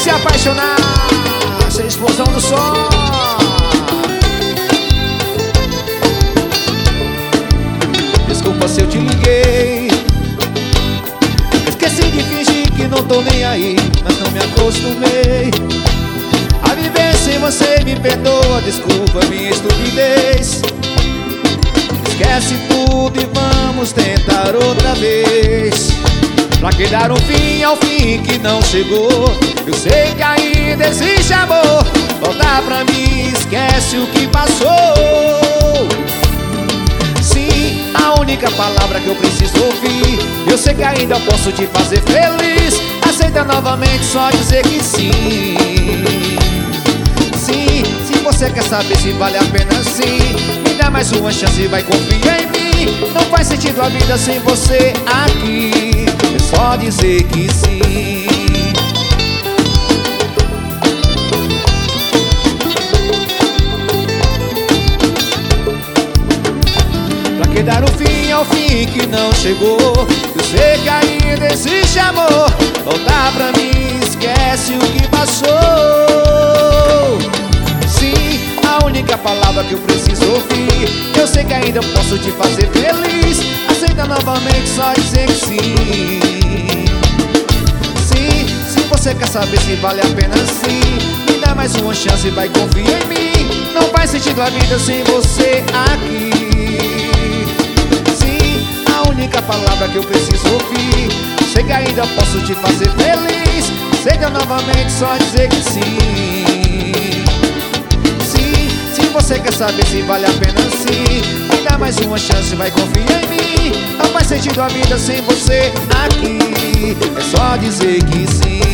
se apaixonar, essa é a explosão do som. Desculpa se eu te liguei, esqueci de fingir que não tô nem aí, mas não me acostumei a viver sem você. Me perdoa, desculpa minha estupidez. Esquece tudo e vamos tentar outra vez. Pra que dar um fim ao fim que não chegou? Eu sei que ainda existe amor. Volta pra mim, esquece o que passou. Sim, a única palavra que eu preciso ouvir. Eu sei que ainda posso te fazer feliz. Aceita novamente, só dizer que sim. Sim, se você quer saber se vale a pena, sim, me dá mais uma chance e vai confiar em mim. Não faz sentido a vida sem você aqui. É só dizer que sim. Pra que dar um fim ao fim que não chegou? Eu sei que ainda existe amor. Volta pra mim, esquece o que passou. Sim, a única palavra que eu preciso ouvir. Eu sei que ainda posso te fazer feliz. Aceita novamente, só dizer que sim. Sim, se você quer saber se vale a pena, sim, me dá mais uma chance e vai confiar em mim. Não faz sentido a vida sem você aqui. Sim, a única palavra que eu preciso ouvir. Sei que ainda posso te fazer feliz. Aceita novamente, só dizer que sim. Sim, se você quer saber se vale a pena, sim, me dá mais uma chance e vai confiar em mim. Não faz sentido a vida sem você aqui. É só dizer que sim.